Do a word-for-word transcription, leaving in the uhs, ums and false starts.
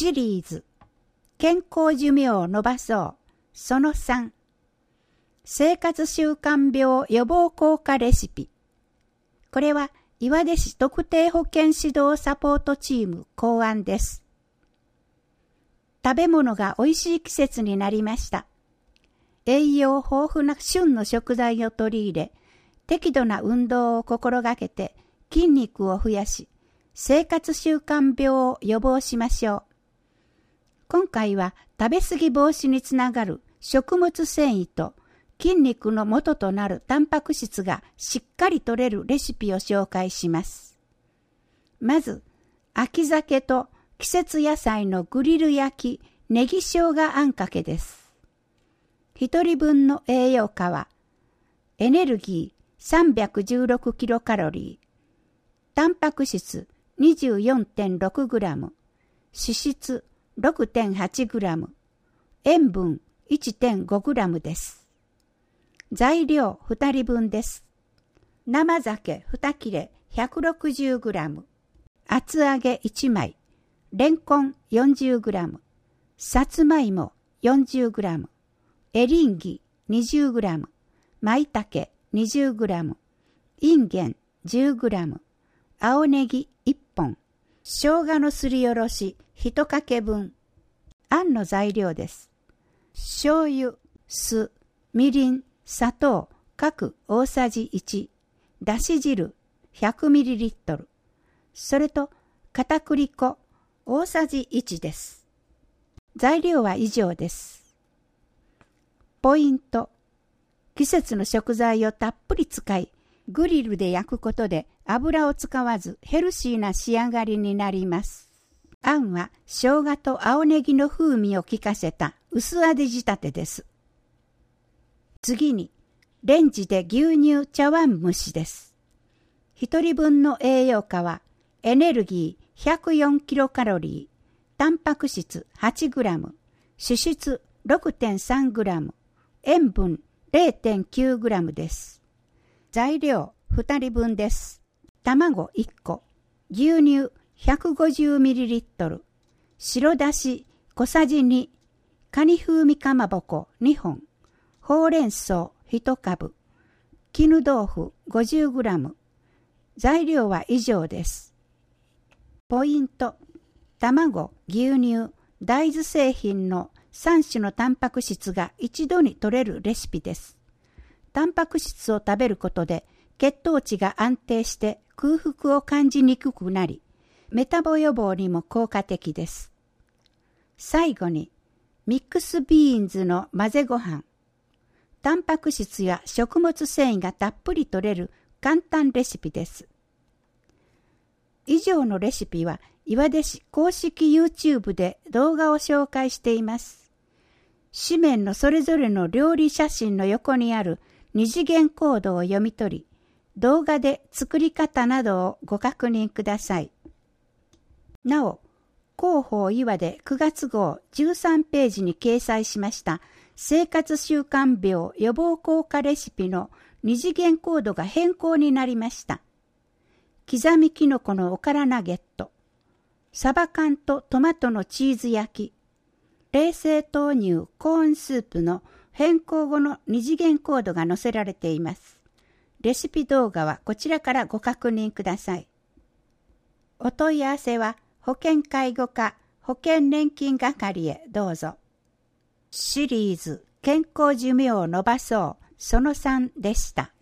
シリーズ健康寿命を伸ばそうそのさん、生活習慣病予防効果レシピ。これは岩出市特定保健指導サポートチーム考案です。食べ物がおいしい季節になりました。栄養豊富な旬の食材を取り入れ、適度な運動を心がけて筋肉を増やし、生活習慣病を予防しましょう。今回は食べ過ぎ防止につながる食物繊維と筋肉の元となるタンパク質がしっかり摂れるレシピを紹介します。まず、秋鮭と季節野菜のグリル焼きネギ生姜あんかけです。一人分の栄養価は、エネルギーさんびゃくじゅうろくキロカロリー、タンパク質 にじゅうよんてんろくグラム、脂質 ろくてんはちグラム、塩分 いってんごグラムです。材料ふたりぶんです。生鮭に切れ ひゃくろくじゅうグラム、厚揚げいちまい、レンコン よんじゅうグラム、さつまいも よんじゅうグラム、エリンギ にじゅうグラム、まいたけ にじゅうグラム、いんげん じゅうグラム、青ネギいっぽん、生姜のすりおろしいちかけぶん。あんの材料です。醤油、酢、みりん、砂糖各大さじいち、だし汁 ひゃくミリリットル、それと片栗粉大さじいちです。材料は以上です。ポイント。季節の食材をたっぷり使い、グリルで焼くことで油を使わずヘルシーな仕上がりになります。あんは生姜と青ネギの風味を効かせた薄味仕立てです。次に、レンジで牛乳茶碗蒸しです。一人分の栄養価は、エネルギーひゃくよんキロカロリー、タンパク質はちグラム、脂質 ろくてんさんグラム、塩分 れいてんきゅうグラムです。材料ふたりぶんです。卵いっこ、牛乳 ひゃくごじゅうミリリットル、白だし小さじに、カニ風味かまぼこにほん、ほうれん草いちかぶ、絹豆腐 ごじゅうグラム。材料は以上です。ポイント。卵、牛乳、大豆製品のさん種のタンパク質が一度に摂れるレシピです。タンパク質を食べることで血糖値が安定して空腹を感じにくくなり、メタボ予防にも効果的です。最後に、ミックスビーンズの混ぜご飯。タンパク質や食物繊維がたっぷり摂れる簡単レシピです。以上のレシピは岩出市公式 YouTube で動画を紹介しています。紙面のそれぞれの料理写真の横にある二次元コードを読み取り、動画で作り方などをご確認ください。なお、広報岩出くがつ号じゅうさんページに掲載しました生活習慣病予防効果レシピの二次元コードが変更になりました。刻みきのこのおからナゲット、サバ缶とトマトのチーズ焼き、冷製豆乳コーンスープの変更後の二次元コードが載せられています。レシピ動画はこちらからご確認ください。お問い合わせは保健介護課保険年金係へどうぞ。シリーズ健康寿命を伸ばそうそのさんでした。